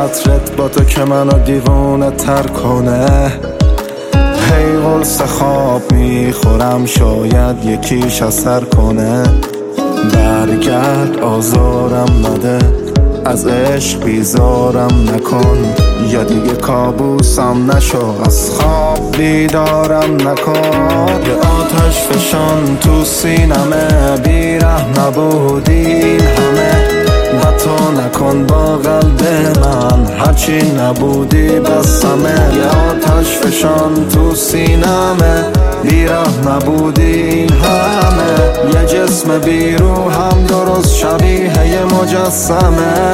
عطرت با تو که منو دیوونه تر کنه. هی قرص خواب میخورم شاید یکیش اثر کنه. برگرد آزارم نده، از عشق بیزارم نکن، یا دیگه کابوسم نشو، از خواب بیدارم نکن. یه آتش فشان تو سینمه، بیره نبودی این همه، و تو نکن با قلب من هرچی نبودی بسمه. یه آتش فشان تو سینمه، بیره نبودی این همه، یه جسم بیروحم درست شبیه یه مجسمه.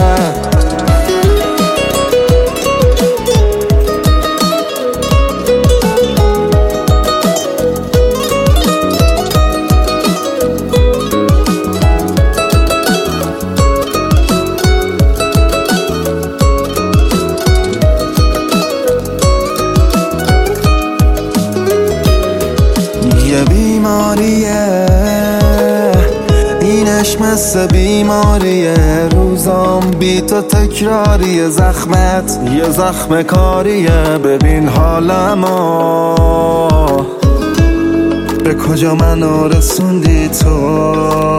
یه بیماریه اینش مثل بیماریه، روزام بی تو تکراریه، زخمت یه زخم کاریه. ببین حالمو به کجا منو رسوندی تو،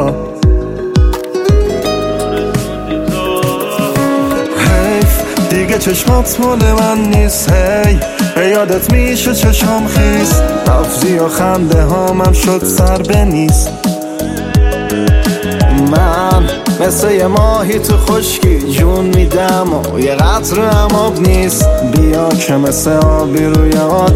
حیف دیگه چشمات مال من نیست. هی به یادت میشه چشم خیس، لفظی و خنده هامم شد سر بنیست. من مثل یه ماهی تو خشکی جون میدم و یه قطره هم آب نیست. بیا که مثل آبی روی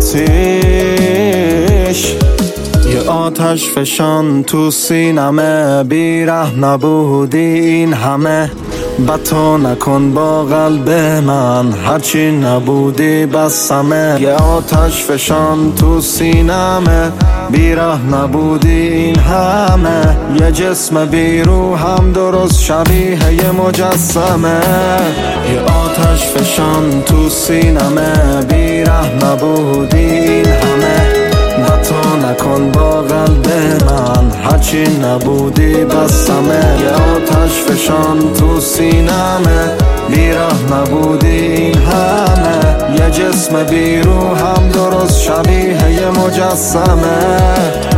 آتیش، یه آتش فشان تو سینمه، بیره نبودی این همه، با تو نکن با قلب من هرچی نبودی بسمه. یه آتش فشان تو سینمه، بیره نبودی این همه، یه جسم بیروحم درست شبیه یه مجسمه. یه آتش فشان تو سینمه، بیره نبودی این همه، با تو نکن با قلب من هرچی نبودی بسمه. یه آتش فشان تو سینمه، بیره نبودی این همه، یه جسم بیروحم درست شبیه یه مجسمه.